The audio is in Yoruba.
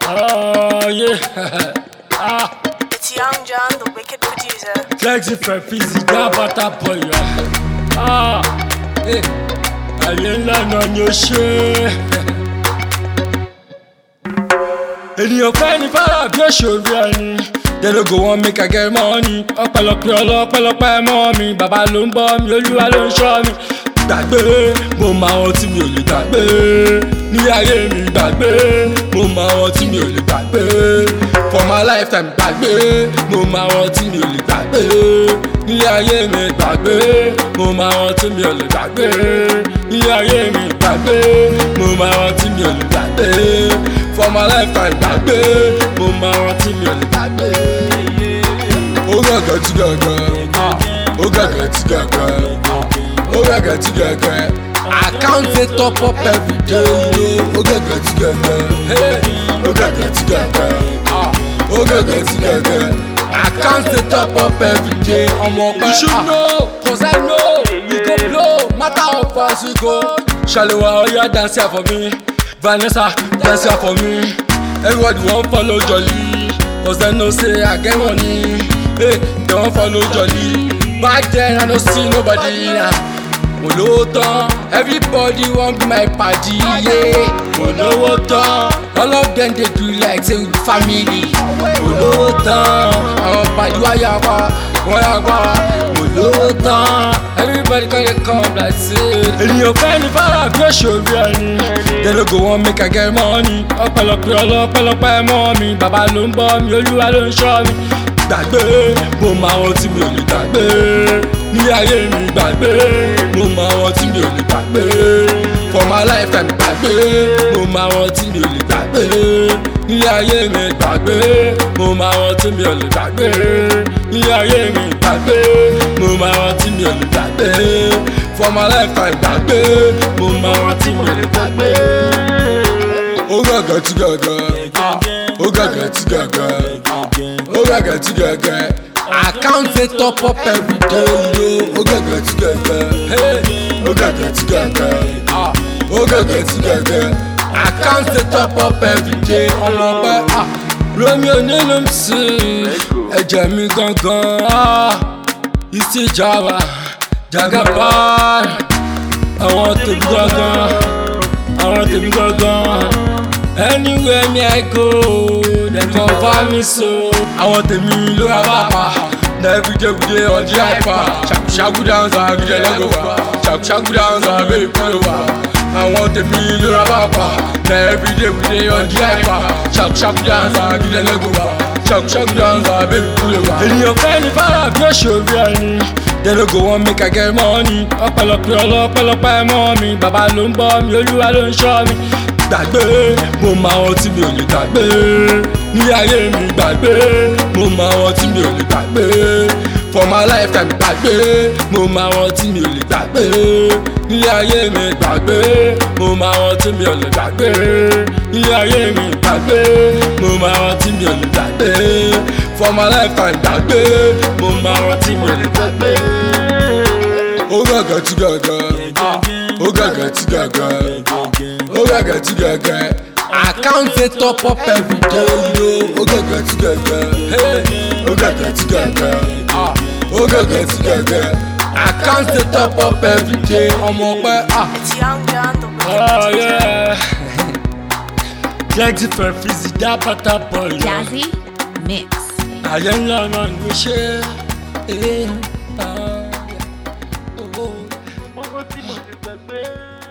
Oh yeah. It's Young John, the wicked producer. Flexi for fizzy, that butter boy. Ayé ńlá náà ni ó ṣe. Ènìyàn fẹ́ ní fara bí òṣèré ẹni. They no go wan make I get money. Ọpẹ́lọpẹ́ ọlọ́pẹ́lọpẹ́ mọ́ mi. Bàbá ló ń bọ́ mi, Olúwa ló ń ṣọ́ mi. Gbàgbé, mo máa wọn tí mi ò lè gbàgbé. Ní ayé mi gbàgbé, mo máa wọn tí mi ò lè gbàgbé. For my lifetime gbàgbé, mo máa wọn tí mi ò lè gbàgbé. Ní ayé mi gbàgbé, mo máa wọn tí mi ò lè gbàgbé. Ní ayé mi gbàgbé, mo máa wọn tí mi ò lè gbàgbé. For my lifetime gbàgbé, mo máa wọn tí mi ò lè gbàgbé. Ó gàgà tí gàgà, ó gàgà tí gàgà. Oh, I got together. I can't say top up every day. Oh, I got together. Hey, oh, I got together. Oh, I got together. I can't say top up every day. You should know, cause I know we go blow. Matter how fast we go. Shalewa, oh, you dance here for me. Vanessa, dance here for me. Everybody want follow Jolly, cause they know say I get money. Hey, they want follow Jolly. Back then I don't see nobody. Mo lówó tán, everybody wan be my party, yeah. Mo lówó tán, all of them dey do like say we be family. Mo lówó tán, àwọn pàdé wa yà wá, wọ́n yà wá. Mo lówó tán, everybody come like say. Ènìyàn fẹ́ ní fara bí òṣèré ẹni. They no go wan make I get money. Ọpẹ́lọpẹ́ ọlọ́pẹ́lọpẹ́ mọ́ mi. Bàbá ló ń bọ́ mi, Olúwa ló ń ṣọ́ mi. Gbàgbé, mo máa wọn tí mi ò lè gbàgbé. Ní ayé mi gbàgbé, mo máa wọn tí mi ò lè gbàgbé. For my lifetime gbàgbé, mo máa wọn tí mi ò lè gbàgbé. Ní ayé mi gbàgbé, mo máa wọn tí mi ò lè gbàgbé. Ní ayé mi gbàgbé, mo máa wọn tí mi ò lè gbàgbé. For my lifetime gbàgbé, mo máa wọn tí mi ò lè gbàgbé. Ó gàgà tí gàgà, ó gàgà tí gàgà. Oh, I got together. I can't say top up every day. Oh, I got together. Hey, oh, I got together. Oh, I got together. I can't say top up every day. Romeo nínú sí ẹ̀jẹ̀ mi gangan. Isi Java, Jagaban. Àwọn tèmi gangan, àwọn tèmi gangan. Anywhere me I go, they cover me so. I want the me low abapa. Now every day we dey on the hyper. Shaku dance, I get a leg over. Shaku dance, I baby pull over. I want the me low abapa. Now every day we dey on the hyper. Shaku dance, I get a leg over. Shaku dance, I baby pull over. Ènìyàn fẹ́ ní fara bí òṣèré ẹni. They no go wan make I get money. Ọpẹ́lọpẹ́ ọlọ́pẹ́lọpẹ́ mọ́ mi. Bàbá ló ń bọ́ mi, Olúwa ló ń ṣọ́ mi. Gbàgbé, mo máa wọn tí mi ò lè gbàgbé. Ní ayé mi gbàgbé, mo máa wọn tí mi ò lè gbàgbé. For my lifetime gbàgbé, mo máa wọn tí mi ò lè gbàgbé. Ní ayé mi gbàgbé, mo máa wọn tí mi ò lè gbàgbé. Ní ayé mi gbàgbé, mo máa wọn tí mi ò lè gbàgbé. For my lifetime gbàgbé, mo máa wọn tí mi ò lè gbàgbé. Ó gàgà tí gàgà, ó gàgà tí gàgà. Oh, I got together. I can't say top up every day. Oh, I got together. Hey, oh, I got together. Oh, I got together. I can't say top up every day. I'm up It's Young John, the wicked Oh producer. yeah. Flexi for fizzy, that butter boy. Jazzy Mix. Ayé ńlá náà ni ó ṣe. Owó tí mo ti gbàgbé.